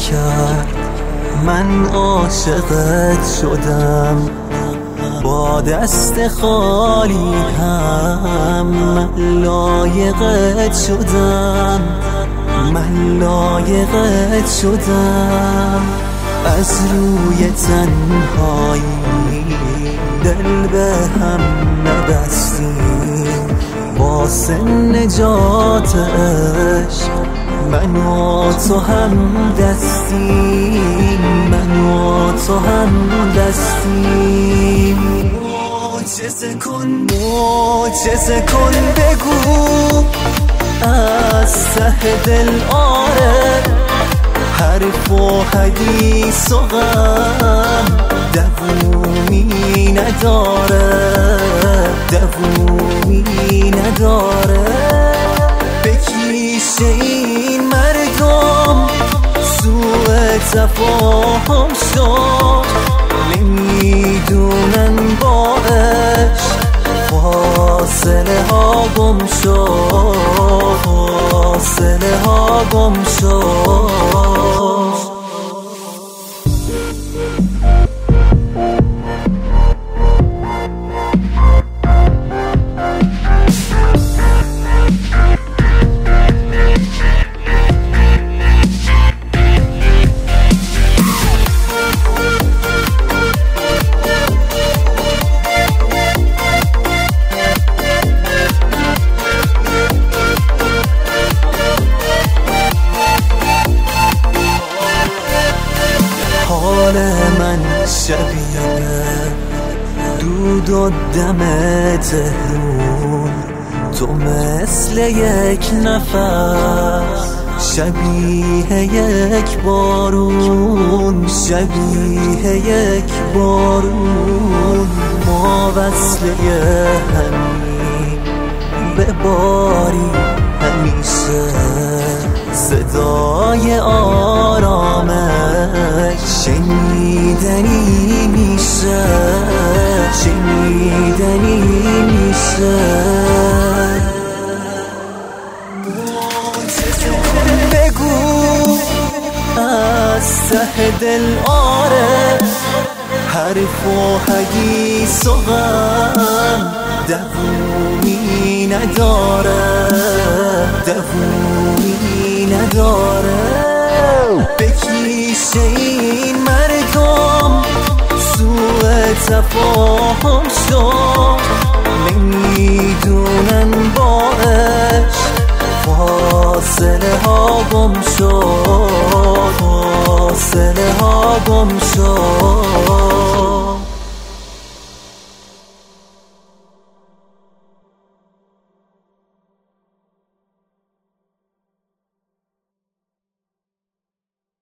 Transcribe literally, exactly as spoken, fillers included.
کرد، من عاشقت شدم، با دست خالی هم من لایقت شدم، من لایقت شدم. از روی تنهایی دل به هم نبستیم، واسه نجات عشق من و تو هم دستیم، من و تو هم دستیم. معجزه کن، معجزه کن، بگو از ته دل آره، حرف و حدیث و غم دوومی نداره، دوومی نداره. بکیشه این مردم سوء تفاهم شد، نمیدونن با عشق فاصله ها گم شد، فاصله ها گم شد. حال من شبیه دود و دم تهرون، تو مثل یک نفس شبیه یک بارون، شبیه یک بارون. ما وصله همین به باری همیشه، صدای آرامش شنیدنی میشه، شنیدنی میشه. بگو از ته دل آره، حرف و حدیث و غم دوومی نداره، دوومی نداره. بکیشه این مردم سوء تفاهم شد، نمیدونن با عشق فاصله ها گم شد، فاصله ها گم شد.